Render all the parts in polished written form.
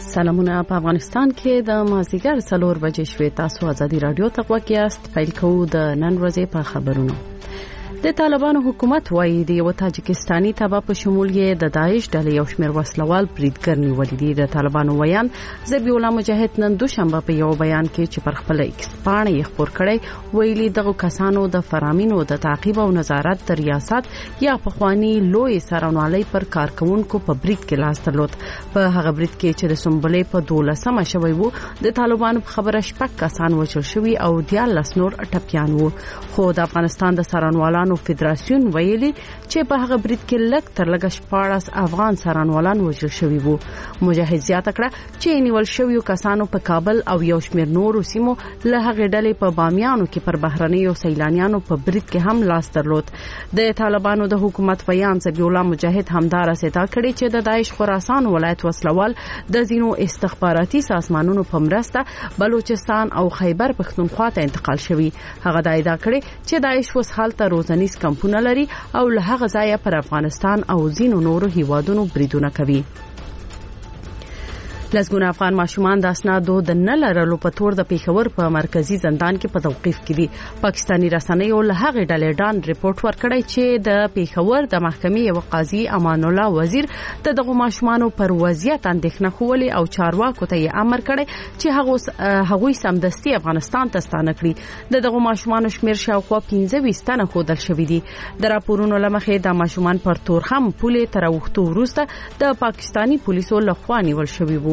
سلامونه په افغانستان کې د مازیګر 4 بجې شوې. تاسو ازادي رادیو ته غوږ یاست. پیل کوو د نن ورځې په خبرونو. د طالبانو حکومت وایي د یو تاجکستاني تبع په شمول یې د داعش ډلې یو شمېر وسلوال بریدګر نیولي دي. د طالبانو ویان ذبیح الله مجاهد نن دوشنبه په یو بیان کې چې پر خپل ایکس پاڼه یې خپور کړی ویلي دغه کسانو د فرامینو د تعقیب او نظارت د ریاست یا پخوانی لوی سرانوالي پر کارکونکو په برید کې لاس درلود. په هغه برید کې چې د سنبلې په 12مه شوی وو د طالبانو په خبره شپږ کسان وژل شوي او 14 نور ټپيان وو. خو د افغانستان د سرانوالانو فدراسیون ویلي چې په هغه برید کې لږ تر لږه 14 افغان سرانوالان وژل شوي وو. مجاهد زیاته کړه چې نیول شویو کسانو په کابل او یو شمېر نورو سیمو له هغه ډلې په بامیانو کې پر بهرنیو سیلانیانو په برید کې هم لاس درلود. د طالبانو د حکومت بیان ذبیح الله مجاهد همدار ستا کړي چې د داعش خراسان ولایت وسلوال د زینو استخباراتي سازمانونو په مرسته بلوچستان او خیبر پختونخوا ته انتقال شوی. هغه د ادعا کړي چې داعش اوس حالت روزنیز کمپونه لري او له هغه ځایه پر افغانستان او ځینو نورو هیوادونو بریدونه کوي. لسګونه افغان ماشومان د اسنادو د نه لرلو په تور د پیښور په مرکزی زندان کې په توقيف کې دي. پاکستانی رسنیو له هغه ډلې ډان ریپورت ورکړی چې د پیښور د محکمې یو قاضي امان الله وزیر دغه ماشومان پر وضعیت اندېښنه خولي او چارواکو ته یې امر کړی چې هغوی سمدستي افغانستان ته ستانه کړي. دغه ماشومان شمیر شاوخوا 15 تنه خودل شوې دي. د راپورونو لمخې د ماشومان پر تورخم پولې تر وختو وروسته د پاکستانی پولیسو لخوا نیول شوی وو.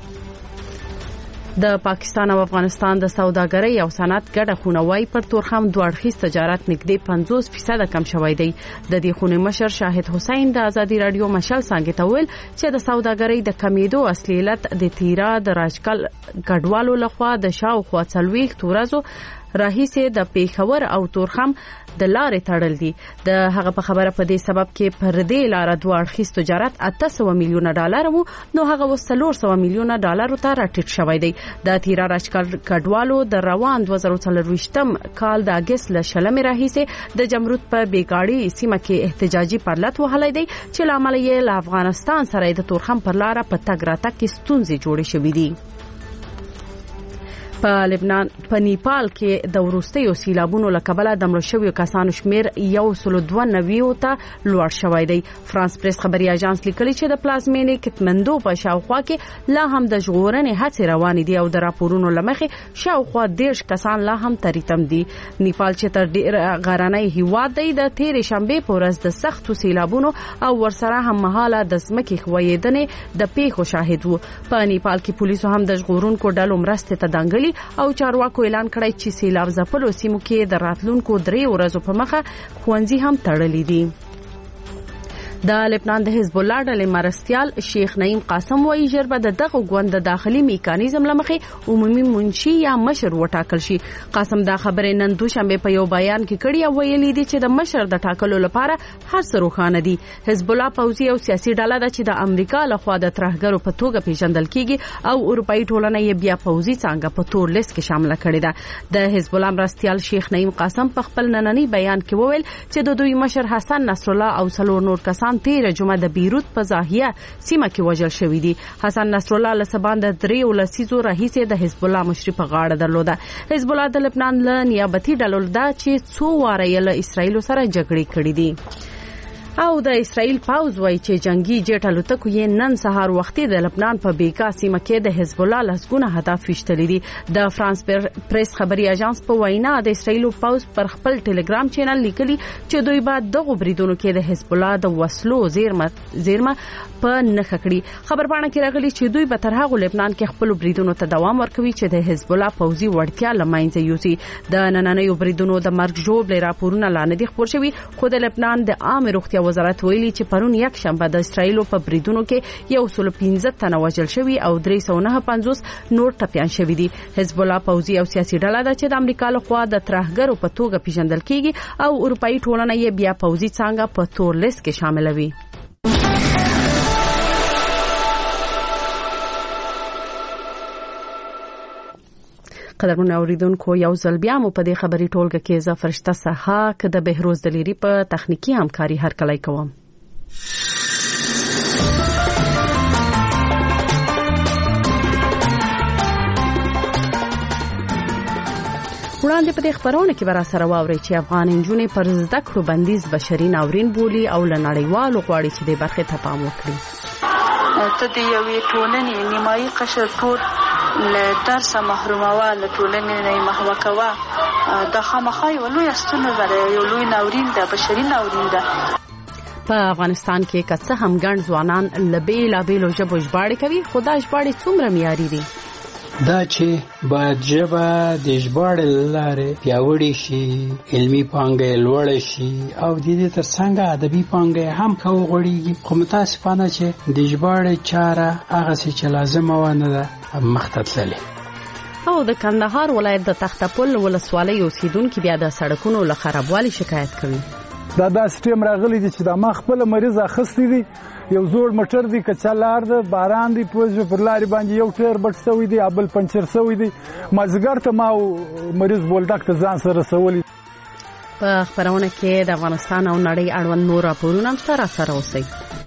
د پاکستان او افغانستان د سوداګرۍ او صنعت ګډه خونوي پر تورخم دوړخیز تجارت نږدې 50% کم شوی دی. د دې خونې مشر شاهد حسین د ازادي رادیو مشال څنګه ته ویل چې د سوداګرۍ د کمیدو اصلي علت د تیرا د راجکل ګډوالو لخوا د شاوخوا 40 تورزو راهیسه د پیښور او تورخم د لارې تړل دي. د هغه په خبره په دې سبب کې پر دې لار دوړخیز تجارت 800 میلیونه ډالر وو نو هغه 300 میلیونه ډالر ته راټیټ شوی دی. د تیرا راجکل ګډوالو د روان 2023م کال د اگست له شلمې راهیسه د جمرود په بیګاړي سیمه کې احتجاجي پرلط وهلای دی چې لامل یې له افغانستان سره د تورخم پر لار په تګ راتګ کې ستونزې جوړې شوې دي. په لبنان په نیپال کې د وروستیو سیلابونو له کبله د مړو شویو کسانو شمیر 192 ته لوړ شوی دی. فرانس پریس خبري اژانس لیکلي چې د پلازمینې کټمندو په شاوخوا کې لا هم د ژغورنې هڅې روانې دي او د راپورونو لمخې شاوخوا 10 کسان لا هم تریتم دي. نیپال چې تر ډیر غرنۍ هیواد دی د تیرې شنبه په ورځ د سختو سیلابونو او ورسره هم مهاله د ځمکې خویدنې د پیښو شاهد وو. په نیپال کې پولیسو هم د ژغورونکو ډلو مرسته ته دنګلي او چارواکو اعلان کړی چې سیلاب ځپلو سیمو کې د راتلونکو 3 ورځو په مخه ښوونځي هم تړلي دي. د لبنان د حزب الله ډلې مرستيال شیخ نعیم قاسم وایي ژر به دغه غوند د داخلي میکانیزم لمخې عمومي منشي یا مشر وټاکل شي. قاسم دا خبره نن دوشنبه په یو بیان کې کړی او ویلي دی چې د مشر د ټاکلو لپاره هر څه روښانه دي. حزب الله پوځي او سیاسي ډله ده چې د امریکا لخوا د ترهګرو په توګه پیژندل کیږي او اروپאי ټولنه یې بیا پوځي څنګه په تور لیست کې شامل کړي ده. د حزب الله مرستيال شیخ نعیم قاسم په خپل نننی بیان کې وویل چې د دوی مشر حسن نصر الله او څلور نور کسان تیر جمعه د بیروت په زاهیه سیمه کې وژل شوی دي. حسن نصر الله لسبان د 3 ولسیزو رئیس د حزب الله مشري په غاړه درلوده. حزب الله د لبنان له نیابتي ډلو ده چې 2 واره یې له اسرایل سره جګړې کړې دي. او د اسرائیل پاوز وایي چې جنگي جټ الوتکو یې نن سهار وختي د لبنان په بیکا سیمه کې د حزب الله لسګونه هدف وشتلې دي. د فرانس پریس خبري اژانس په وینا د اسرائیل پاوز پر خپل ټلګرام چینل لیکلي چې دوی بعد دغه بریدونو کې د حزب الله د وسلو زیرمه په نخښه کړی. خبرپاڼه کې راغلي چې دوی به تر هغه لبنان کې خپل بریدونو ته دوام ورکوي چې د حزب الله پوځي وړتیا لمنځه یوسي. د نننیو بریدونو د مرګ جوړ راپورونه لاندې خبر شوي خو د لبنان د عام روغتیا وزارت ویلي چې پرون یک شنبه د اسرائیل په بریدونو کې 115 تنه وژل شوي او 359 نور ټپيان شوي دي. حزب الله پوځي او سیاسي ډله ده چې د امریکا لخوا د ترهګرو په توګه پیژندل کیږي او اروپאי ټولنه یې بیا پوځي څنګه په تور لیست کې شاملوي. قدرمن اوریدونکو یو ځل بیا مو په دې خبري ټولګه کې زه فرشته سحاک د بهروز دلیری په تخنیکی همکاري هرکلی کوم. وړاندې په دې خبرونه کې برا سره واوري چې افغان نجونې پر زده کړو بندیز بشري ناورین بولي او لنړیوالو غواړي چې د برخې ته پام وکړي. ته د یوې ټولنې نیمایي قشر ټول له درسه محروموه، له ټولنې نه یې محوه کوه، د خامخا یوه لویه ستونزه ده، یو لوی ناورین ده، بشري ناورین ده. په افغانستان کې که څه هم ګڼ ځوانان له بېلابېلو ژبو ژباړې کوي، خو دا ژباړې څومره معیاري دي؟ دا چې باید ژبه د ژباړې له لارې پیاوړې شي، علمي پانګه لوړه شي او د دې تر څنګ ادبي پانګه هم ښه وغوړېږي. خو متاسفانه چې د ژباړې چاره هغسې چې لازمه ونه ده مخته تللې. او د کندهار ولایت د تختپل ولسوالۍ اوسیدونکي بیا د سړکونو له خرابوالي شکایت کوي. دا سیستم راغلی دی چې دا ما خپل مریض اخستی دی، یو زوړ موټر دی، کچا لار ده، باران دی، پوزه پر لارې باندې یو ټیر بټ سوی دی، ابل پنچر سوی دی، مازګر ته ما مریض بولدک ته ځان سره رسولی. په خبرونه کې د افغانستان او نړۍ اړوند نور راپورونه هم سره اوسئ.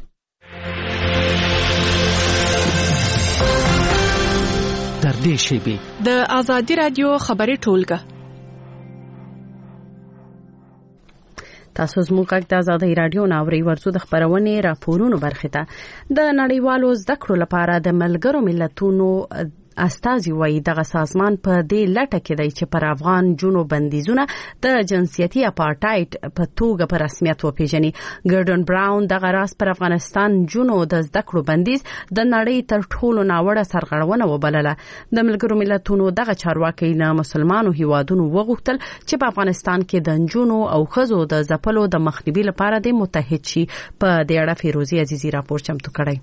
تر دې شیبې د آزادي رادیو خبري ټولګه تاسو زموږ د آزادۍ رادیو ناوړي ورزو د خبرونه راپورونو برخه ته د نړیوالو زده کړو لپاره د ملګرو ملتونو استازي وایي دغه سازمان په دې لټه کې دی چې پر افغان جنو بندیزونه د جنسيتي اپارټایډ په توګه په رسمیت وپیژني. ګردن براون دغه راز پر افغانستان جنو د زده کړو بندیز د نړۍ تر ټولو ناوړه سرغړونه وبلله. د ملګرو ملتونو دغه چارواکي نه مسلمانو هیوادونو وغوښتل چې په افغانستان کې د جنو او خزو د ځپلو د مخنیوي لپاره د متحد شي. په دې اړه فیروزي عزیزي راپور چمتو کړی.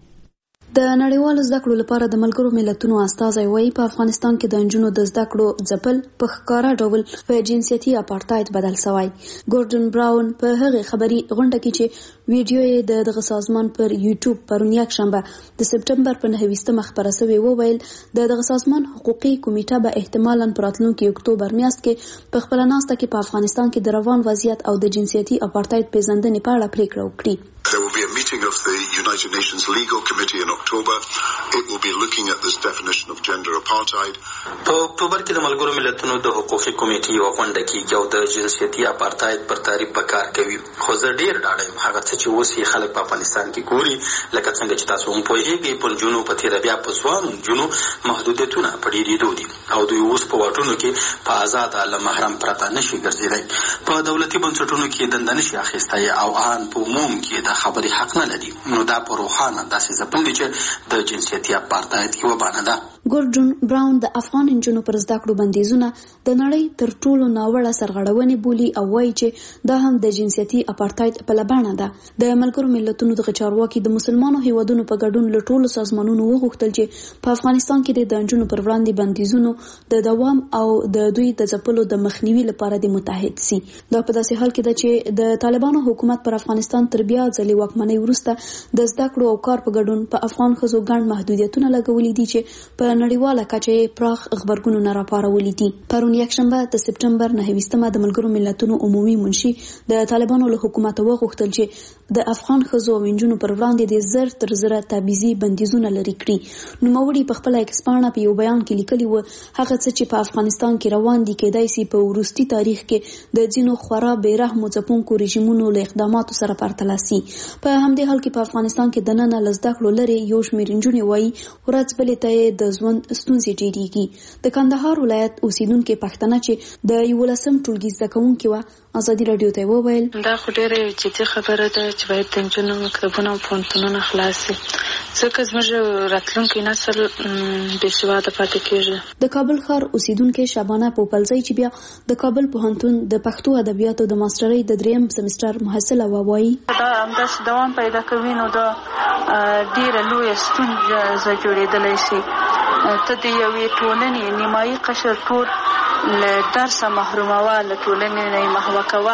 د نړیوالو زده کړو لپاره د ملګرو ملتونو استازي وایي په افغانستان کې د نجونو د زده کړو ځپل په ښکارا ډول په جنسيتي اپارټایډ بدل شوی. ګوردن براون په هغه خبري غونډه کې چې ویډیو یې دغه سازمان پر یوټیوب پرون یک شنبه د سپټمبر په 9 خبره شوی وویل دغه سازمان حقوقي کمیټه به احتمالاً په راتلونکي اکتوبر میاشت کې په خپل ناسته کې په افغانستان کې د روان وضعیت او د جنسيتي اپارټایډ پیژندنې په اړه پریکړه وکړي. There will be a meeting of the United Nations Legal Committee in October. It will be looking at this definition of gender apartheid. په اکتوبر کې د ملګرو ملتونو د حقوقي کمیټې یو غونډه کېږي او د جنسيتي اپارټایډ پر تعریف به کار کوي. خو زه ډېر ډاډه یم هغه څه چې اوس یې خلک په افغانستان کې ګوري لکه څنګه چې تاسو هم پوهېږئ په نجونو په تېره بیا په ځوانو نجونو محدودیتونه په ډېرېدو دي او دوی اوس په واټونو کې په ازاده له محرم پرته نشي ګرځېدی، په دولتي بنسټونو کې دنده نشي اخیستی او ان په عموم کې د خبرې حق نه لري. نو دا په روښانه داسې ځپل دي چې د جنسيتي اپارټایډ یوه بڼه ده. ګوردن براون د افغان نجونو پر زده کړو بندیزونه د نړۍ تر ټولو ناوړه سرغړونې بولي او وایي چې دا هم د جنسيتي اپارټایډ په لبانه ده. د ملګرو ملتونو د چارواکي د مسلمانانو هیوادونو په ګډون له ټولو سازمانونو وغوښتل چې په افغانستان کې د نجونو پر وړاندې بندیزونو د دوام او د دوی د ځپلو د مخنیوي لپاره د متحد سي. دا په داسې حال کې ده چې د طالبانو حکومت پر افغانستان تر بیا ځلې واکمنۍ وروسته د زده کړو او کار په ګډون په افغان ښځو ګڼ محدودیتونه لګولي دي چې په نړیواله کچه پراخ خبرګونونه راپارولي دي. پرون یکشنبه د سپټمبر 9 د ملګرو ملتونو عمومي منشي د طالبانو له حکومت وغوښتل چې د افغان ښځو او نجونو پر وړاندې د زر تر زره تبعیضي بندیزونه لري کړي. نوموړي په خپل ایکسپانه په یو بیان کې لیکلي و هغه څه چې په افغانستان کې روان دي کېدای شي په وروستي تاریخ کې د ځینو خورا بیرحمو ځپونکو رژیمونو له اقداماتو سره پرتله شي. په همدې حال کې په افغانستان کې د نن له زده کړو لري یو شمېر نجونې وایي ورځ بلې ته د ژوند ستونزې ډېرېږي. د کندهار ولایت اوسیدونکې پښتنه چې د 11م ټولګي زده کوونکې وه آزادي راډیو ته وویل دا خو ډېره جدي خبره ده چې باید د نجونو مکتبونه او پوهنتونونه خلاص شي ځکه زموږ راتلونکی نسل بې سواده پاتې کېږي. د کابل ښار اوسیدونکې شبانه پوپلزی چې بیا د کابل پوهنتون د پښتو ادبیاتو د ماسترۍ د 3م سمستر محصله وایي دا همداسې دوام پیدا کوي نو دا ډېره لویه ستونزه جوړېدلی شي. ته د یوې ټولنې نیمایي قشر ټول له درسه محروموه، له ټولنې نه یې محوه کوه،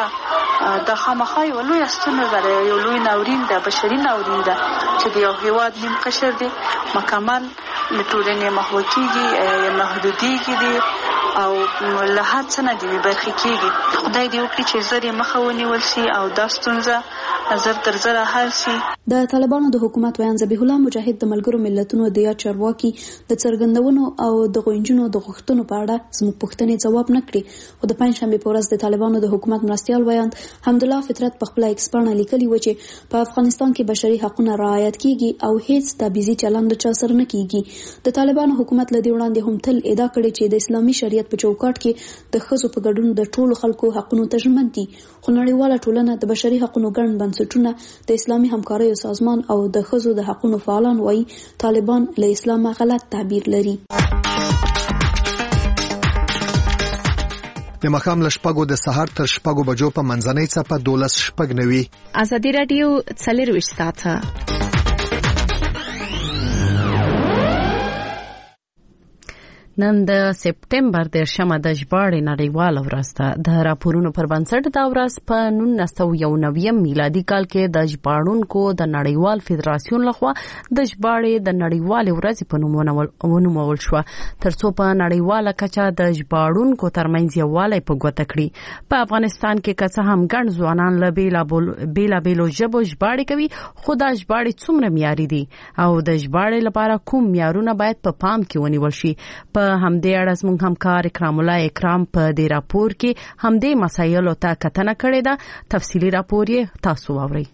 دا خامخا یوه لویه ستونزه ده، یو لوی ناورین ده، بشري ناورین ده چې د یو هېواد نیم قشر دی مکمل له ټولنې محوه کېږي، محدودېږي دي او له هڅه نه دې برخې کېږي. خدای دې وکړي چې زر یې مخه ونیول شي او دا ستونزه زر تر زره حل شي. د طالبانو د حکومت ویان ذبیح الله مجاهد د ملګرو ملتونو د یا چارواکي د څرګندونو او د غونجونو د غوښتنو په اړه زموږ پوښتنې ځواب نه کړي، خو د پنځشنبه په ورځ د طالبانو د حکومت مرستیال ویان حمدالله فطرت په خپل ایکس باندې لیکلي و چې په افغانستان کې بشري حقوق رعایت کیږي او هیڅ تبعیضي چلند چا سره نه کیږي. د طالبانو حکومت لدی وړاندې هم تل ادعا کړې چې د اسلامي شریعت په چوکاټ کې د ښځو په ګډون د ټولو خلکو حقوقو ته ژمن دي، خو نړیواله ټولنه د بشري حقوقو ګڼ بنسټونه د اسلامي همکارۍ سازمان او د ښځو د حقوقو فعالان وایي طالبان له اسلامه غلط تعبیر لري. د مخام له شپږو د سهار تر شپږو بجو په منځنۍ څپه 12:09. ازادي رادیو 24 ساعته. نن د سپټمبر 10 د ژباړې نړیواله ورځ ده. د راپورونو پر بنسټ دا ورځ په 1991 میلادي کال کې د ژباړونکو د نړیوال فدراسیون لخوا د ژباړې د نړیوالې ورځ په نوم ونومول شو، ترڅو په نړیواله کچه د ژباړونکو ترمنځ یووالی په ګوته کړي. په افغانستان کې که څه هم ګڼ ځوانان له بیلابېلو ژبو ژباړې کوي، خو دا ژباړې څومره معیاري دي او د ژباړې لپاره کوم معیارونه باید په پام کې ونیول شي. په همدې اړه زموږ همکار اکرام الله اکرام په دې راپور کې همدې مسایلو ته کتنه کړې ده. تفصیلی راپور یې تاسو واورئ.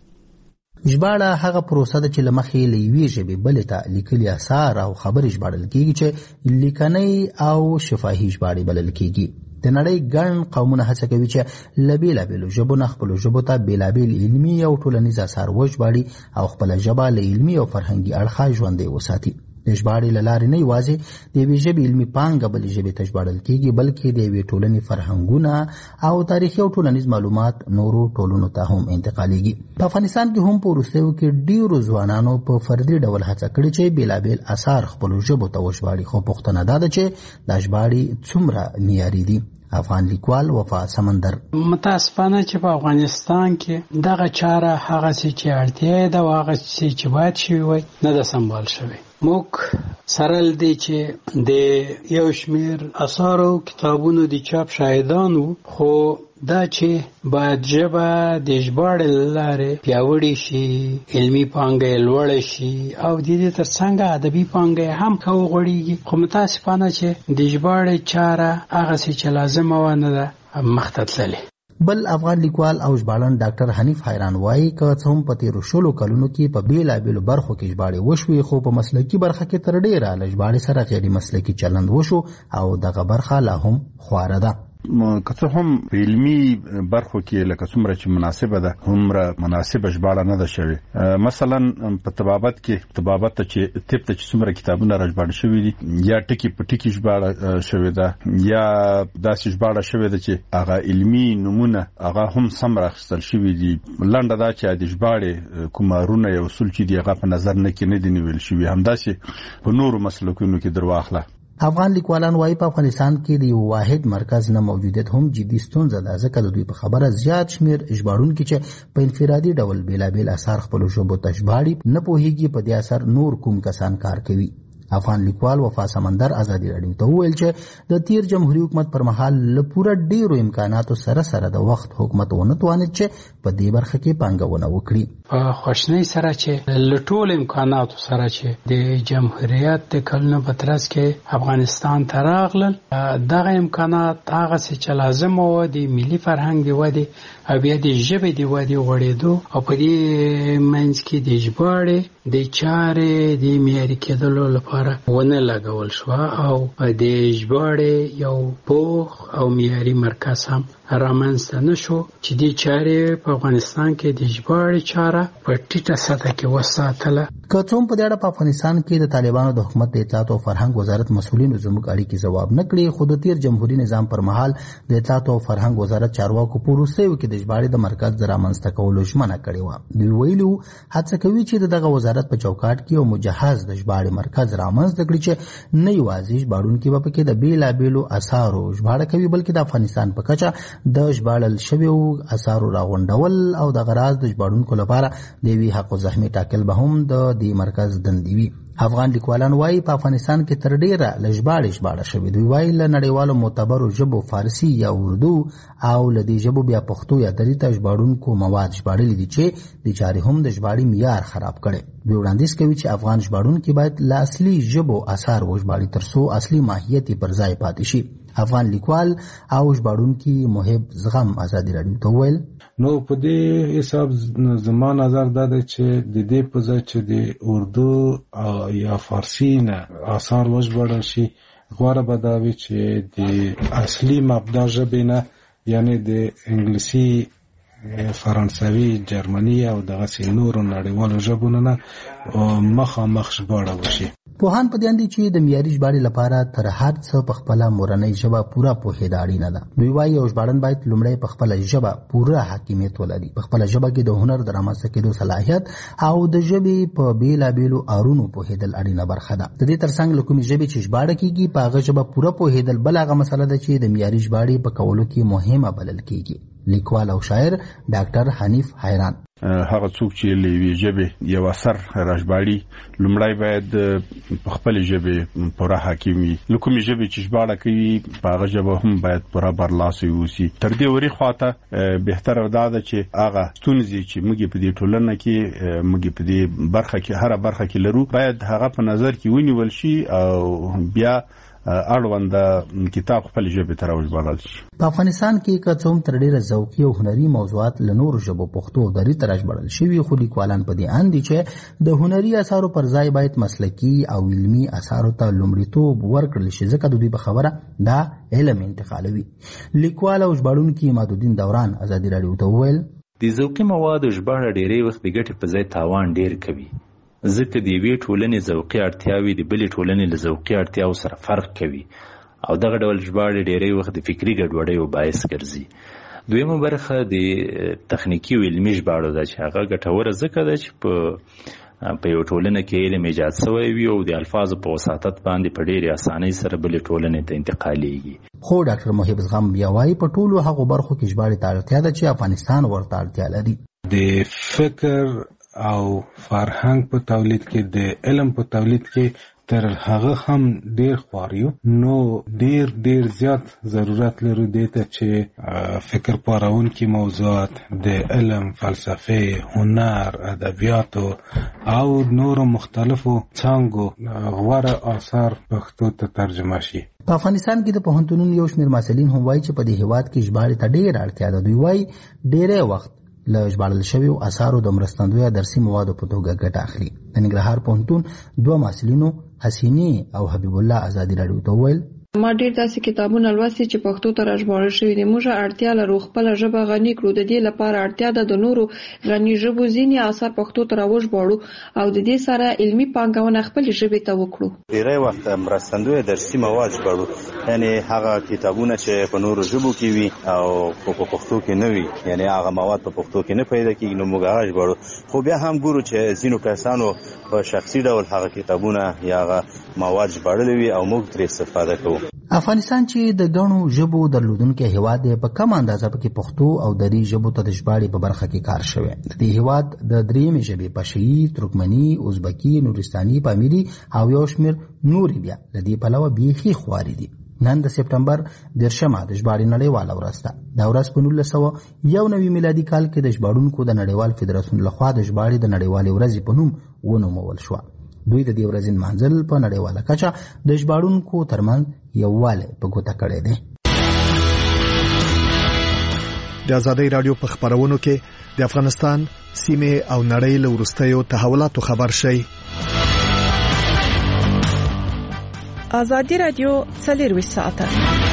ژباړه هغه پروسه ده چې لمخې له یوې ژبې بلې ته لیکلي اثار او خبرې ژباړل کېږي چې لیکنۍ او شفاهي ژباړې بلل کېږي. د نړۍ ګڼ قومونه هڅه کوي چې له بېلابېلو ژبو نه خپلو ژبو ته بېلابېل علمي او ټولنیز اثار وژباړي او خپله ژبه له علمي او فرهنګي اړخه ژوندۍ وساتي. د ژباړې له لارې نه یوازې د یوې ژبې علمي پانګه بلې ژبې ته ژباړل کېږي، بلکې د یوې ټولنې فرهنګونه او تاریخي او ټولنیز معلومات نورو ټولنو ته هم انتقالېږي. په افغانستان کې هم په وروستیو کې ډېرو ځوانانو په فردي ډول هڅه کړې چې بېلابېل اثار خپلو ژبو ته وژباړي، خو پوښتنه دا ده چې دا ژباړې څومره معیاري دي. افغان لیکوال وفا سمندر: متاسفانه چې په افغانستان کې دغه چاره هغه چې اړتیا ده او هغه چې باید شوی وي نه ده سمبال شوی. موږ سره لدی چې د یو شمیر اثار او کتابونو د چاپ شاهدانو، خو دا چې باید ژبه د ژباړې لارې پیاوړې شي، علمي پانګه لوړه شي او د دې ترڅنګ ادبي پانګه هم وغوړېږي. خو متاسفانه چې د ژباړې چاره هغه چې لازمه و نه ده مخته تللې. بل افغان لیکوال او ژباړن ډاکټر حنیف حیران وایي که څه هم په تیرو 16 کلونو کې په بیلابېلو برخو کې ژباړې وشوې، خو په مسلکي برخه کې تر ډېره له ژباړې سره غیر مسلکي چلند وشو او دغه برخه لا هم خواره ده. که څه هم په علمي برخو کې لکه څومره چې مناسبه ده همره مناسبه ژباړه نه ده شوې. مثلا په طبابت کې طبابت ته چې طب ته چې څومره کتابونه راژباړل شوي دي یا ټکي په ټکي ژباړه شوې ده یا داسې ژباړه شوې ده چې هغه علمي نمونه هغه هم سم راخیستل شوي دي. لنډه دا چې د ژباړې کومارونه یا اصول چې دي هغه په نظر نه کې نه دي نیول شوي. همداسې په نورو مسلکونو کې درواخله. افغان لیکوالان وايي په افغانستان کې د یو واحد مرکز نه موجودیت هم جدي ستونزه ده، ځکه د دوی په خبره زیات شمیر ژباړونکي چې په انفرادي ډول بیلابېل اثار خپلو ژبو ته ژباړي نه پوهېږي په دې اثر نور کوم کسان کار کوي. افغان لیکوال وفا سمندر ازادي رادیو ته وویل چې د تیر جمهوریت حکومت پر مهال له پوره ډیرو امکاناتو سره د وخت حکومت ونه توانید چې په دې برخه کې پانګونه وکړي. په خوشنۍ سره چې له ټولو امکاناتو سره چې د جمهوریت د کلونو په ترڅ کې افغانستان ته راغلل، دغه امکانات هغه چې لازم و د ملي فرهنګ د ودې او بیا د ژبې د ودې غوړېدو او په دې منځ کې د ژباړې د چارې د معیاري کېدلو لپاره ونه لګول شو او د ژباړې یو پوخ او معیاري مرکز هم رامنځته نشو چې د چارې په افغانستان کې د ژباړې چاره په ټیټه سطح کې وساتله. که څه هم په دې اړه په افغانستان کې د طالبانو د حکومت د اطلاعات او فرهنګ وزارت مسؤلینو زموږ اړیکې ځواب نه کړي، خو د تیر جمهوریت نظام پر مهال د اطلاعات او فرهنګ وزارت چارواکو په وروستیو کې د ژباړې د مرکز د رامنځته کولو ژمنه کړې وه. دوی ویلي وو هڅه کوي چې دغه وزارت په چوکاټ کې یو مجهز د ژباړې مرکز رامنځته کړي چې نه یوازې ژباړونکي به پکې د بېلابېلو اثارو ژباړه کوي، بلکې د افغانستان په کچه د ژباړل شویو اثارو راغونډول او د غراض د ژباړونکو لپاره د یوې حق الزحمې ټاکل به هم د د مرکز دندې وي. افغان لیکوالان وایي په افغانستان کې تر ډیره ژباړه شوې. دوی وایي له نړیوالو معتبرو ژبو فارسي یا اردو او له دې ژبو بیا پښتو یا دري ته ژباړونکو مواد ژباړلي دي چې د چارې هم د ژباړې معیار خراب کړي. دوی وړاندیز کوي چې افغان ژباړونکي باید له اصلي ژبو اثار وژباړي ترڅو اصلي ماهیت یې پر ځای پاتې شي. افغان لیکوال او ژباړونکي محب زغم ازادي راډیو ته وویل نو په دې حساب زما نظر دا دی چې د دې په ځای چې د اردو یا فارسي نه اثار وژباړل شي غوره به دا وي چې د اصلي مبدا ژبې نه یعنی د انګلیسي فرانسوي جرمني او دغسې نورو نړیوالو ژبو نه مخامخ ژباړه وشي. پوهان په دې اند دي چې د معیاري ژباړې لپاره تر هر څه په خپله مورنۍ ژبه پوره پوهېدا اړینه ده. دوی وایي یو ژباړن باید لومړی په خپله ژبه پوره حاکمیت ولري، په خپله ژبه کې د هنر د رامنځته کېدو صلاحیت او د ژبې په بېلابېلو اړونو پوهېدل اړینه برخه ده. د دې ترڅنګ له کومې ژبې چې ژباړه کېږي په هغه ژبه پوره پوهېدل بل هغه مسله ده چې د معیاري ژباړې په کولو کې مهمه بلل کېږي. لیکوال او شاعر ډاکټر حنیف حیران هغه څوک چې له یوې ژبې یو اثر راژباړي لومړی باید په خپلې ژبې پوره حاکم وي. له کومې ژبې چې ژباړه کوي په هغه ژبه هم باید پوره برلاسی واوسي. تر دې ورې خواته بهتره دا ده چې هغه ستونزې چې موږ په دې ټولنه کې موږ په دې برخه کې هره برخه کې لرو باید هغه په نظر کې ونیول شي او بیا اړوند کتاب خپل ژبه ته راوژباړل شي. په افغانستان کې که څوم تر ډیره ذوقي او هنري موضوعات له نورو ژبو پښتو او دري ته راژباړل شوي، خو لیکوالان په دې اند دي چې د هنري اثارو پر ځای باید مسلکي او علمي اثارو ته لومړیتوب ورکړل شي، ځکه د دوی په خبره دا علم انتقالوي. لیکوال او ژباړونکي مادودین دوران ازادي راډیو ته وویل د ذوقي موادو ژباړه ډېری وخت د ګټې په ځای تاوان ډېر کوي، ځکه د یوې ټولنې ذوقي اړتیاوې د بلې ټولنې له ذوقي اړتیاو سره فرق کوي او دغه ډول ژباړې ډېری وخت د فکري ګډوډیو باعث ګرځي. دویمه برخه د تخنیکي او علمي ژباړو ده چې هغه ګټوره ځکه ده چې په یو ټولنه کې علم ایجاد شوی وي او د الفاظو په وساطت باندې په ډېرې اسانۍ سره بلې ټولنې ته انتقالېږي. خو ډاکټر محب زغم بیا وایي په ټولو هغو برخو کې ژباړې ته اړتیا ده چې افغانستان ورته اړتیا لري. د فکر او فرهنګ په تولید کې د علم په تولید کې تر هغه هم ډیر خواریو، نو ډیر زیات ضرورت لرو دیته چې فکر پارونکي موضوعات د علم، فلسفه، هنر، ادبیاتو او نورو مختلفو څانګو غوره آثار پښتو ته ترجمه شي. په افغانستان کې د پوهنتونونو یو شمېر محصلین هم وایي چې په دې هېواد کې ژباړې ته ډېره اړتیا ده. دوی وایي ډېری وخت له ژباړل شویو اثارو د مرستندویه درسي موادو په توګه ګټه اخلي. د ننګرهار پوهنتون دوه محصلینو حسینې او حبیب الله ازادي راډیو ته وویل ما ډیر داسې کتابونه لوستي چې پښتو ته راژباړل شوي دي. موږ اړتیا لرو خپل ژبه غني کړو. د دې لپاره اړتیا ده د نورو غني ژبو ځینې اثار پښتو ته راوژباړو او د دې سره علمي پانګونه خپل ژبې ته وکړو. ډیری وخت مرستندویه درسي مواد ژباړو، یعنی هغه کتابونه چې په نورو ژبو کې وي او په پښتو کې نه وي، یعنی هغه مواد په پښتو کې نه پیدا کیږي، نو موږ هغه ژباړو. خو بیا هم ګورو چې ځینو کسانو په شخصي ډول هغه کتابونه یا هغه مواد ژباړلي وي او موږ ترې استفاده کوو. افغانستان چې د ګڼو ژبو درلودونکی هیواد دی، په کم اندازه پکې پښتو او دري ژبو ته د ژباړې په برخه کې کار شوی. د دې هیواد د درېیمې ژبې پشهي، ترکمني، ازبکي، نورستاني، پامیري او یو شمېر نورې بیا له دې پلوه بیخي خواري دي. نن د سپټمبر 10 د ژباړې نړیواله ورځ ده. دا ورځ په 1991 میلادي کال کې د ژباړونکو د نړیوال فدراسیون لخوا د ژباړې د نړیوالې ورځې په نوم ونومول شوه. دوی د دې ورځې نمانځل په نړیواله کچه د ژباړونکو ترمنځ یووالی په ګوته کړی دی. د ازادۍ راډیو په خبرونو کې د افغانستان سیمه او نړۍ له وروستیو تحولاتو خبر شئ. ازادي راډیو 24 ساعته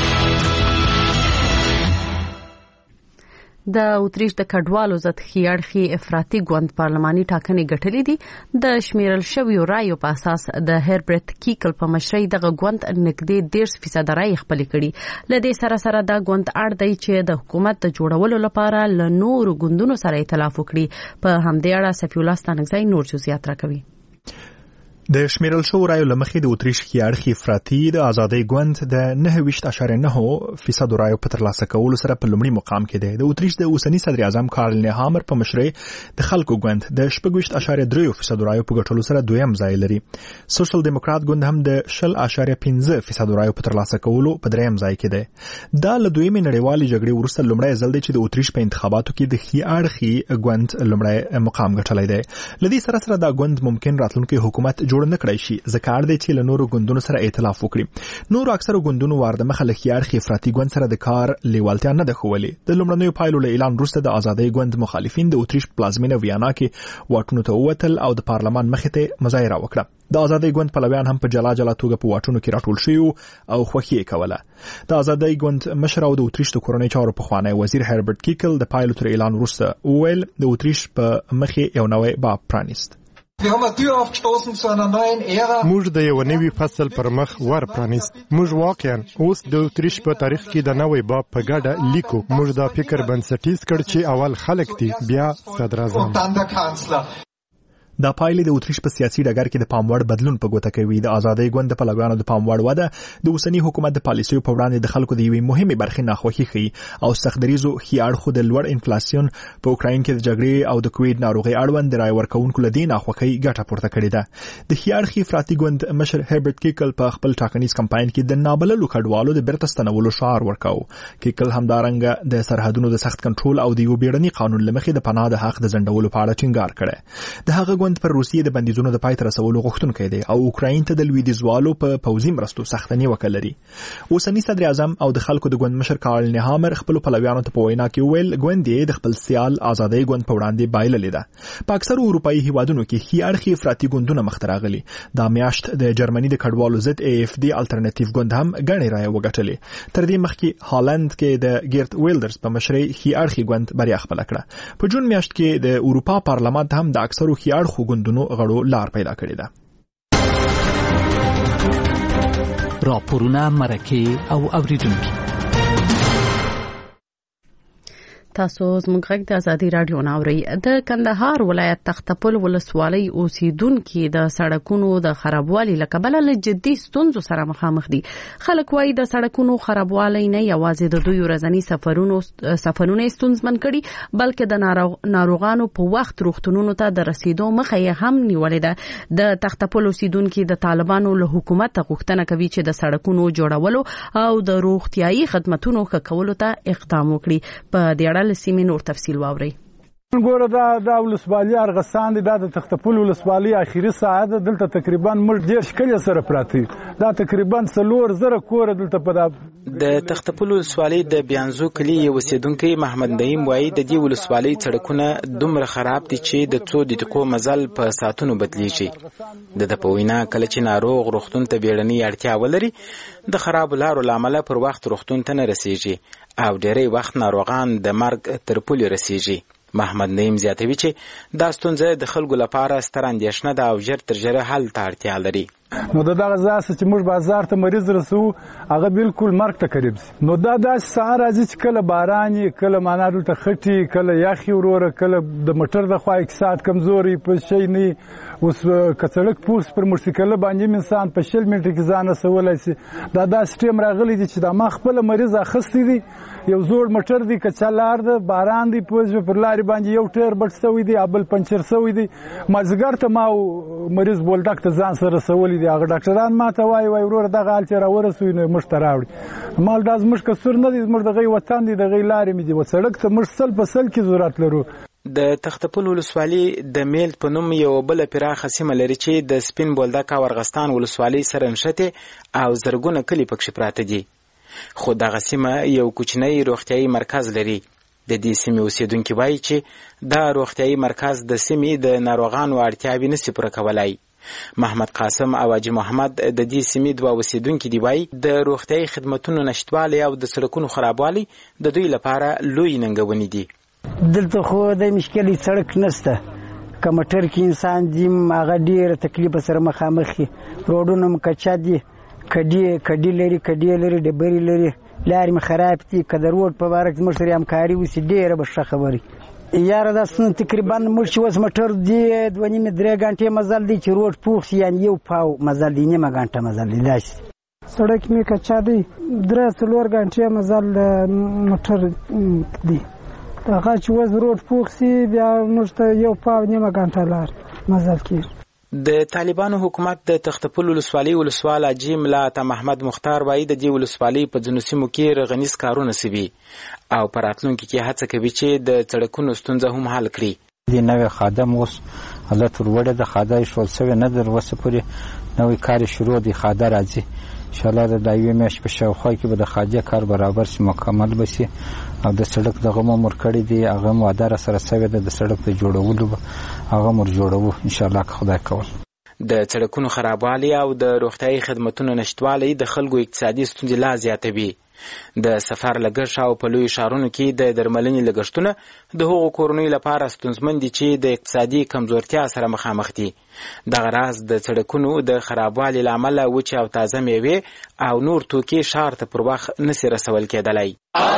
د اوتریش د کډوالو ضد خیاړخي افراطي ګوند پارلماني ټاکنې ګټلې دي. د شمیرل شویو رایو په اساس د هربرت کیکل په مشرۍ دغه ګوند نږدې 10% رای خپل کړي. لدې سره دا ګوند اړ دی چې د حکومت د جوړولو لپاره له نورو ګوندونو سره ائتلاف وکړي. په همدې اړه صفی الله ستانکزی نور جزئیات راکوي. د شمیرل شو رایو لمخې د اتریش خیاړخي افراطي د ازادۍ ګوند د 9.9% رایو په ترلاسه کولو سره په لومړي مقام کې دی. د اتریش د اوسنی صدر اعظم کارل نیهامر په مشرۍ د خلکو ګوند د 6.3% رایو په ګټلو سره دویم ځای لري. سوشل دیموکرات ګوند هم د 0.5% رایو په ترلاسه کولو په دریم ځای کې دی. دا له دویمې نړیوالې جګړې وروسته لومړی ځل دی چې د اتریش په انتخاباتو کې د خیاړخي ګوند لومړی مقام ګټلی دی. له دې سره دا ګوند ممکن راتلونکي حکومت جوړ نه کړی شي، ځکه اړ دی چې له نورو ګوندونو سره ائتلاف وکړي. نورو اکثرو ګوندونو وارده مخه له خیاړخي افراطي ګوند سره د کار لیوالتیا نه ده ښولې. د لومړنیو پایلو له اعلان وروسته د ازادۍ ګوند مخالفین د اتریش پلازمینه ویانا کې واټونو ته ووتل او د پارلمان مخې ته مظاهره وکړه. د ازادۍ ګوند پلویان هم په جلا جلا توګه په واټونو کې راټول شوي او خوښي یې کوله. د ازادۍ ګوند مشر او د اتریش د کورنۍ چارو پخوانی وزیر هربرت کیکل د پایلو تر اعلان وروسته وویل د اتریش په مخې یو نوی باب پرانیست. موږ د یو نوي فصل پر مخ ور پرانیست. موږ واقعا اوس د اتریش په تاریخ کې د نوې باب په ګډه لیکو. موږ دا فکر بنسټیز کړ چې اول خلک دي بیا صدر اعظم. دا پایلې د اتریش په سیاسي ډګر کې د پاموړ بدلون په ګوته کوي. د ازادۍ ګوند د پلویانو د پاموړ وده د اوسنی حکومت د پالیسیو په وړاندې د خلکو د یوې مهمې برخې ناخوښي ښيي او سختدریزو خیاړخو د لوړ انفلاسیون په اوکراین کې د جګړې او د کووید ناروغۍ اړوند د رای ورکوونکو له دې ناخوښۍ ګټه پورته کړې ده. د خیاړخي افراطي ګوند مشر هربرت کیکل په خپل ټاکنیز کمپاین کې د نابللو کډوالو د بیرته ستنولو شعار ورکاو. کیکل همدارنګه د سرحدونو د سخت کنټرول او د یو بیړني قانون لمخې د پناه د حق د ځنډولو په اړه ټینګار کړی. د هغه ګوند پر روسیې د بندیزونو د پای ته رسولو غوښتونکی دی او اوکراین ته د لویدیځوالو په پوځي مرستو سخته نیوکه لري. اوسنی صدر اعظم او د خلکو د ګوند مشر کارل نیهامر خپل پلویانو ته په وینا کې ویل ګوند یې د خپل سیال ازادۍ ګوند په وړاندې بایللې ده. په اکثرو اروپایي هیوادونو کې خیاړخي افراطي ګوندونه مخ ته راغلي. دا میاشت د جرمني د کډوالو ضد AFD الټرنیټیو ګوند هم ګڼې رایې وګټلې. تر دې مخکې هالند کې د ګیرت ویلډرز په مشرۍ خیاړخي ګوند بریا خپله کړه. په جون میاشت کې د اروپا پارلمان هم د اکثرو خیاړخو ګوندونو غړو لار پیدا کړې ده. راپورونه مرکه او اوریدونکو تاسو زموږ غږ د ازادي رادیو ناوړي. د کندهار ولایت تختپل ولسوالۍ اوسیدونکو د سړکونو د خرابوالي لکبل له جدي ستونزو سره مخامخ دي. خلک وايي د سړکونو خرابوالي نه یوازې د دوی ورځنی سفرونه ستونزمن کړي بلکې د ناروغانو په وخت روغتونونو ته د رسیدو مخه هم نیولې ده. د تختپل اوسیدونکو د طالبانو له حکومت غوښتنه کوي چې د سړکونو جوړولو او د روغتيایي خدماتو ښه کولو ته اقدام وکړي. په دې اړه سیمې نور تفصیل واورئ. ګوره دا ولسوالي ارغستان دی. دا د تختپل ولسوالي اخیری ساحه ده. دلته تقریبا ملک ډیر شکل سره پراتی. دا تقریبا 4000 کور دلته په د تختپل ولسوالي د بیانزو کلی یو اوسیدونکو محمد نعیم وایي د دې ولسوالي سړکونه دومره خراب دي چې د څو دقیقو مزل په ساعتونو بدلیږي. د پوینا کله چې ناروغ روغتون ته بیړني اړتیا ولري د خراب لارو لامل پر وخت روغتون ته نه رسیږي او ډېری وخت ناروغان د مرګ تر پولې رسیږي. محمد نعیم زیاتوي چې دا ستونزه د خلکو لپاره ستر اندېښنه ده او ژر تر ژره حل ته اړتیا لري. نو دغه ځاسه چې موږ بازار ته مریض رسو هغه بالکل مرګ ته قریب سي. نو دا سهار راځي چې کله باران کله معنا دلته خټي کله یخي وروره کله د موټر د خوا اقتصاد کمزوري په شي نه اوس کڅړک پوس پر موټرسایکل باندې انسان په 20 منټه کې ځان رسولای شي. دا سیستم راغلی دی چې دا ما خپل مریض اخستې دي. یو زوړ موټر دی کچالار ده باران دی پوز پر لاري باندې یو ټیر بټ سوی دی ابل پنچر سوی دی. مازګر ته ما مریض بولډک ته ځان سره رسولې دی. هغه ډاکټران ما ته وای ورور دغه حال چې را ورسوي نو مشته راوړي. مال داز مش کسر نه دي زموږ دغه وطن دی دغه لارې مې دی وسړک ته مش سل په سل کې ضرورت لرو. د تختپل ولسوالي د میل په نوم یو بل پراخه سیمه لري چې د سپین بولدک او ارغستان ولسوالي سره نښته او زرګونه کلی پکې پراته دي. خو دغه سیمه یو کوچنی روغتيایي مرکز لري. د دې سیمې اوسیدونکو وایي چې دا روغتيایي مرکز د سیمې د ناروغانو اړتیاوې نشي پوره کولای. محمد قاسم او حاجی محمد د دې سیمې دوه اوسیدونکو دی وایي د روغتيایي خدماتو نشټوالي او د سړکونو خرابوالي د دوی لپاره لوی ننګونې دي. دلته خو د مشکلې سړک نشته. کمټر کې انسان دی هغه ډیر تکلیف سره مخامخ دي. روډونه مکچا دي کډي لري ډبرې لري لارې خراب دي. کله روډ په باره کې مشر همکاري وسی ډیره به ښه خبري. یاره دا ستنه تقریبا موږ چې اوس موټر دی 2.5-3 غنټې مزل دی چې روډ پوخ شي یعنی 1 پاو مزل دی نیمه غنټه مزل دی داسې سړک مې کچا دی 3-4 غنټې مزل موټر دی هغه چې اوس روډ پوخ شي بیا موږ ته 1 پاو نیمه غنټه لار مزل کېږي. د طالبانو حکومت د تختپل ولسوالۍ ولسوال حاجي ملا عطا محمد مختار وایي د دې ولسوالۍ په ځینو سیمو کې رغنیز کارونه سوي او په راتلونکي کې هڅه کوي چې د سړکونو ستونزه هم حل کړي. د نوې خادم اوس حالت وروړه د خاده شول سوی نه در وسه پورې نوې کار شروع دی خاده راځي ان شاء الله د دایوي میاشت په شاوخوا کې به د خاده کار برابر شي مکمل بشي او د سړک دغه مور کړی دی هغه مودار سره سوي د سړک د جوړولو هغه مور جوړو ان شاء الله خدای کول. د سړکونو خرابوالی او د روغتیايي خدماتونو نشټوالی د خلکو اقتصادي ستونزې لا زیاتوي. د سفر لګښت او په لوی ښارونو کې د درملنې لګښتونه د هغو کورنیو لپاره ستونزمن دي چې د اقتصادي کمزورتیا سره مخامخ دي. دغه راز د سړکونو د خرابوالي له امله وچې او تازه میوې او نور توکي ښار ته پر وخت نسي رسول کېدلی.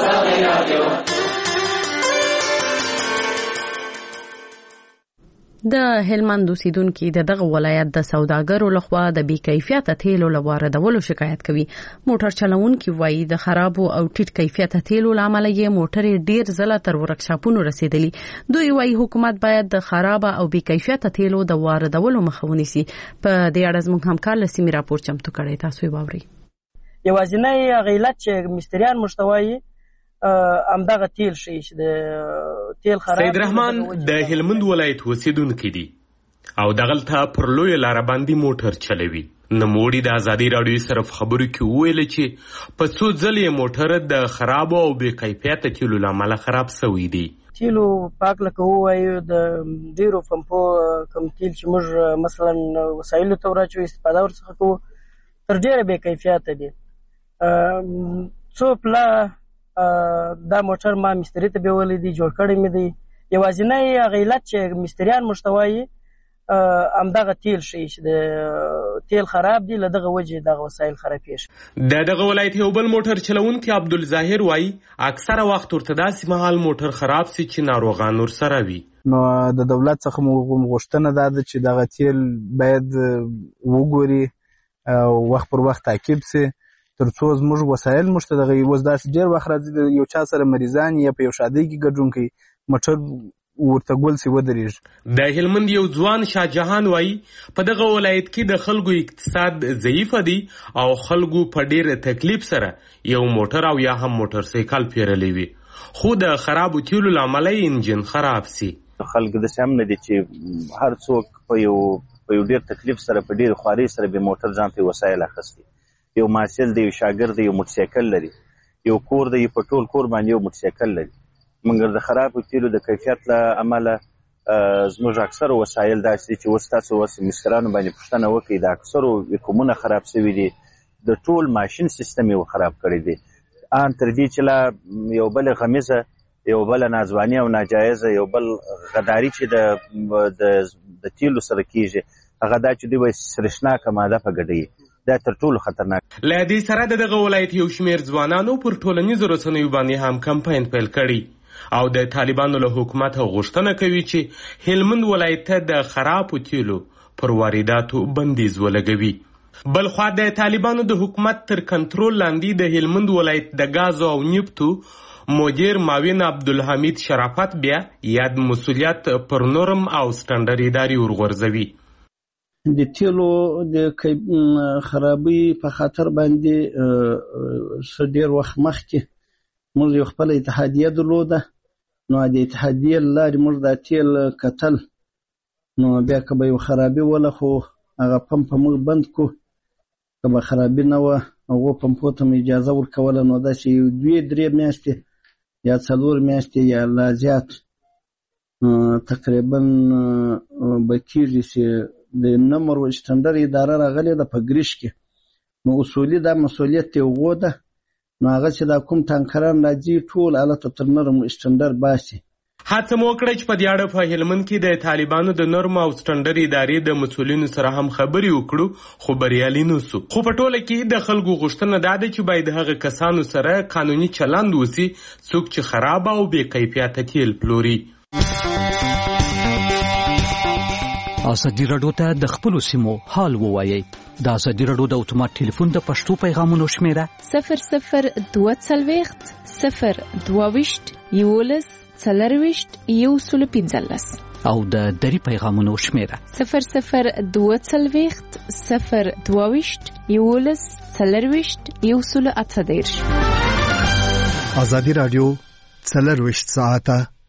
د هلمند اوسیدونکو د دغه ولایت د سوداګرو لخوا د بې کیفیته تیلو لواردولو شکایت کوي. موټر چلوونکي وایي د خرابو او ټیټ کیفیته تیلو لامل یې موټر ډیر ځله تر ورکشاپونو رسیدلی. دوی وایي حکومت باید د خراب او بې کیفیته تیلو د واردولو مخه ونیسي. په دې اړه زموږ همکار لسیمه راپور چمتو کړی، تاسو یې واورئ. یوازینی غیلت چې مستریان مشتوي امدغه تیل شي چې د تیل خراب. سید رحمان د هلمند ولایت اوسیدونکی دی او دغلته پر لوی لار باندې موټر چلوي. نموړي د ازادي رادیو سره خبرو کې ویل چې په څو ځلې موټر د خراب او بې کیفیته تیلو لامل خراب شوی دی. تیلو پاک لکه وایو د ډیرو پمپو کوم تیل چې موږ مثلا وسایلو ته ورچو استفاده ورڅخه کوو تر ډیره بې کیفیته دي. څو پلا دا موټر ما مستری ته بیولې دي جوړ کړی مې دی. یوازینی غیلت چې مستریان مشتوي امدغه تیل شي چې د تیل خراب دی له دغه وجه دغه وسایل خراب شي. دغه ولایت یو بل موټر چلوونکی عبدالظاهر وایي اکثره وخت ورته داسې مهال موټر خراب سي چې ناروغان ورسره وي. نو د دولت څخه غوښتنه ده چې دغه تیل باید وګوري او وخت پر وخت تعقیب سي ترڅو زموږ وسایل مشته دغه اوس داسې ډېر وخت راځي یو چا سره مریضان یا په یو شادۍ کې ګډون کوي موټر ورته ګول سي ودرېږي. د هلمند یو ځوان شاهجهان وایي په دغه ولایت کې د خلکو اقتصاد ضعیف دی او خلکو په ډېر تکلیف سره یو موټر او یا هم موټر سایکل پیرلی وي خو د خرابو تیلو له امله انجن خراب سي. خلک د سم نه دي چې هر څوک په یو ډېر تکلیف سره په ډېر خواري سره به موټر ځان ته وسایل اخستي. یو محصل دی، یو شاګرد دی، یو موټرسایکل لري، یو کور دی، په ټول کور باندې یو موټرسایکل لري. مګر د خرابو تیلو د کیفیت له امله زموږ اکثر وسایل داسې چې اوس تاسو اوس مسترانو باندې پوښتنه وکړئ د اکثرو کومونه خراب شوي دي. د ټول ماشین سیستم یې خراب کړی دی. ان تر دې چې لا یو بل غمیزه، یو بل ناځواني او ناجایزه، یو بل غداري چې د تیلو سره کیږي هغه دا چې دوی سرشناکه ماده په ګډوي. دا تر ټولو خطرناک. له دې سره دغه ولایت یو شمېر ځوانانو پر ټولنیزو رسنیو باندې هم کمپاین پیل کړی او د طالبانو له حکومت غوښتنه کوي چې هلمند ولایت ته د خرابو تیلو پر وارداتو بندیز ولګوي. بلخوا د طالبانو د حکومت تر کنټرول لاندې د هلمند ولایت د غاز او نفتو مدیر معاون عبدالحمید شرافت بیا یاد مسؤلیت پر نورم او سټنډرډ ادارې ورغورځوي. د تیلو د خرابۍ په خاطر باندې ډېر وخت مخکې موږ یو خپل اتحادیه درلوده. نو د اتحادیې له لارې موږ دا تیل کتل. نو بیا که به یو خرابي وله خو هغه پمپ موږ بند کړو. که به خرابي نه وه هغو پمپو ته مو اجازه ورکوله نو داسې 2-3 میاشتې یا 4 میاشتې یا لا زیات تقریبا به کېږي چې د نمبر و سټنډرډ اداره راغلې ده په ګریش کې. نو اصولي دا مسؤلیت یې هغو ده. نو هغه چې دا کوم ټانکران راځي ټول هلته تر نرم سټنډرډ باسي. هڅه مو وکړه چې په دې اړه په هلمند کې د طالبانو د نرم او سټنډرډ ادارې د مسؤلینو سره هم خبرې وکړو خو بریالي نه سو. خو په ټوله کې د خلکو غوښتنه دا ده چې باید هغه کسانو سره قانوني چلند وسي څوک چې خراب او بې کیفیته تیل پلوري. ازادي راډیو ته د خپل سیمو حال ووایي. د ازادي راډیو د اتومات ټلیفون د پښتو پیغامونو شمیره 0022 022 11 40 او د دری پیغامونو شمیره 0022 022 11 40 ازادي راډیو 24 ساعته